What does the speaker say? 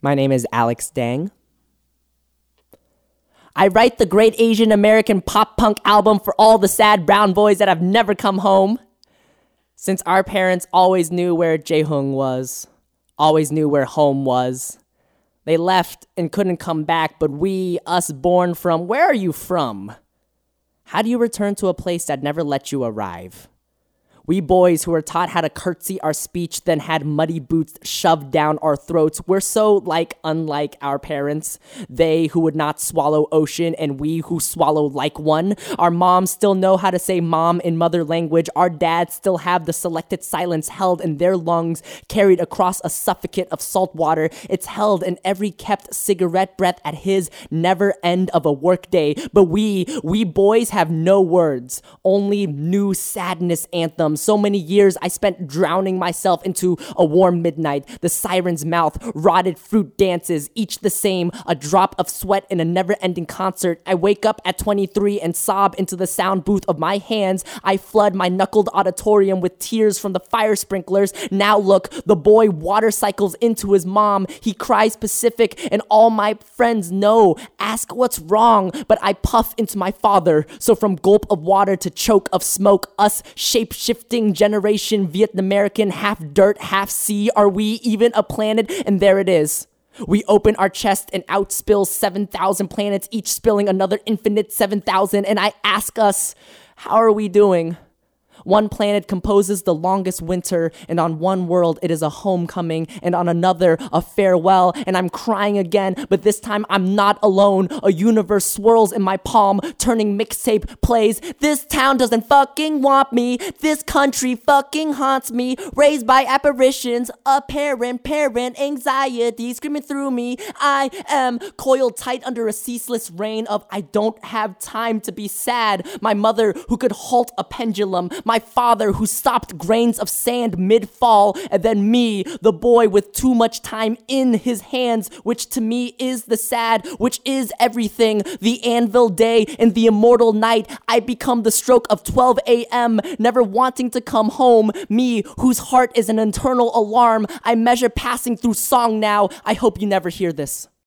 My name is Alex Dang. I write the great Asian American pop punk album for all the sad brown boys that have never come home. Since our parents always knew where Jaehung was, always knew where home was. They left and couldn't come back, but we, us born from, where are you from? How do you return to a place that never let you arrive? We boys who were taught how to curtsy our speech, then had muddy boots shoved down our throats. We're so unlike our parents. They who would not swallow ocean, and we who swallow like one. Our moms still know how to say mom in mother language. Our dads still have the selected silence held in their lungs, carried across a suffocate of salt water. It's held in every kept cigarette breath at his never end of a workday. But we boys have no words, only new sadness anthems. So many years I spent drowning myself into a warm midnight, the siren's mouth, rotted fruit dances, each the same, a drop of sweat in a never-ending concert. I wake up at 23 and sob into the sound booth of my hands. I flood my knuckled auditorium with tears from the fire sprinklers. Now look, the boy water cycles into his mom. He cries Pacific, and all my friends know. Ask what's wrong, but I puff into my father. So from gulp of water to choke of smoke, us shape-shifting generation, Vietnamerican, half dirt, half sea. Are we even a planet? And there it is. We open our chest and out spills 7,000 planets, each spilling another infinite 7,000. And I ask us, how are we doing? One planet composes the longest winter, and on one world it is a homecoming, and on another a farewell. And I'm crying again, but this time I'm not alone. A universe swirls in my palm, turning mixtape plays. This town doesn't fucking want me. This country fucking haunts me. Raised by apparitions, apparent parent anxiety screaming through me. I am coiled tight under a ceaseless reign of I don't have time to be sad. My mother who could halt a pendulum. My father who stopped grains of sand mid-fall, and then me, the boy with too much time in his hands, which to me is the sad, which is everything, the anvil day and the immortal night. I become the stroke of 12 a.m., never wanting to come home, me whose heart is an internal alarm. I measure passing through song now. I hope you never hear this.